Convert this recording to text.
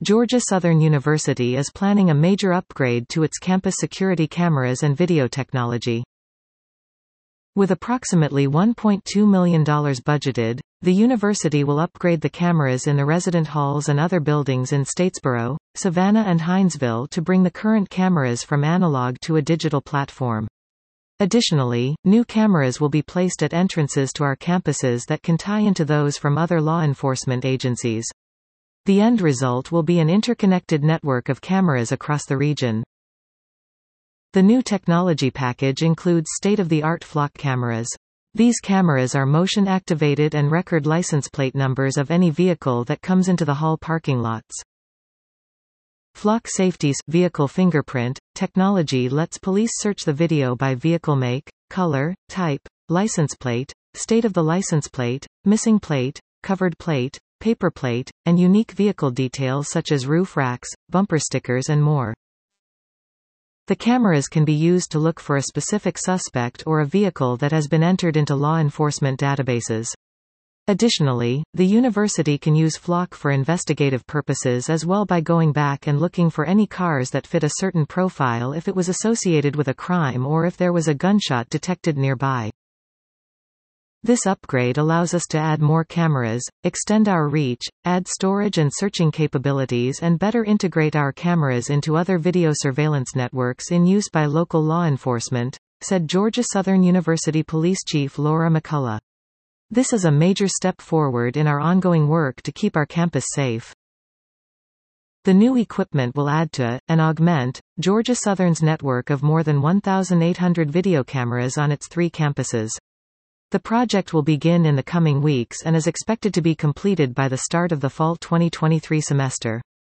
Georgia Southern University is planning a major upgrade to its campus security cameras and video technology. With approximately $1.2 million budgeted, the university will upgrade the cameras in the resident halls and other buildings in Statesboro, Savannah and Hinesville to bring the current cameras from analog to a digital platform. Additionally, new cameras will be placed at entrances to our campuses that can tie into those from other law enforcement agencies. The end result will be an interconnected network of cameras across the region. The new technology package includes state-of-the-art flock cameras. These cameras are motion-activated and record license plate numbers of any vehicle that comes into the hall parking lots. Flock Safety's vehicle fingerprint technology lets police search the video by vehicle make, color, type, license plate, state of the license plate, missing plate, covered plate, paper plate, and unique vehicle details such as roof racks, bumper stickers and more. The cameras can be used to look for a specific suspect or a vehicle that has been entered into law enforcement databases. Additionally, the university can use Flock for investigative purposes as well by going back and looking for any cars that fit a certain profile if it was associated with a crime or if there was a gunshot detected nearby. This upgrade allows us to add more cameras, extend our reach, add storage and searching capabilities and better integrate our cameras into other video surveillance networks in use by local law enforcement, said Georgia Southern University Police Chief Laura McCullough. This is a major step forward in our ongoing work to keep our campus safe. The new equipment will add to, and augment, Georgia Southern's network of more than 1,800 video cameras on its 3 campuses. The project will begin in the coming weeks and is expected to be completed by the start of the fall 2023 semester.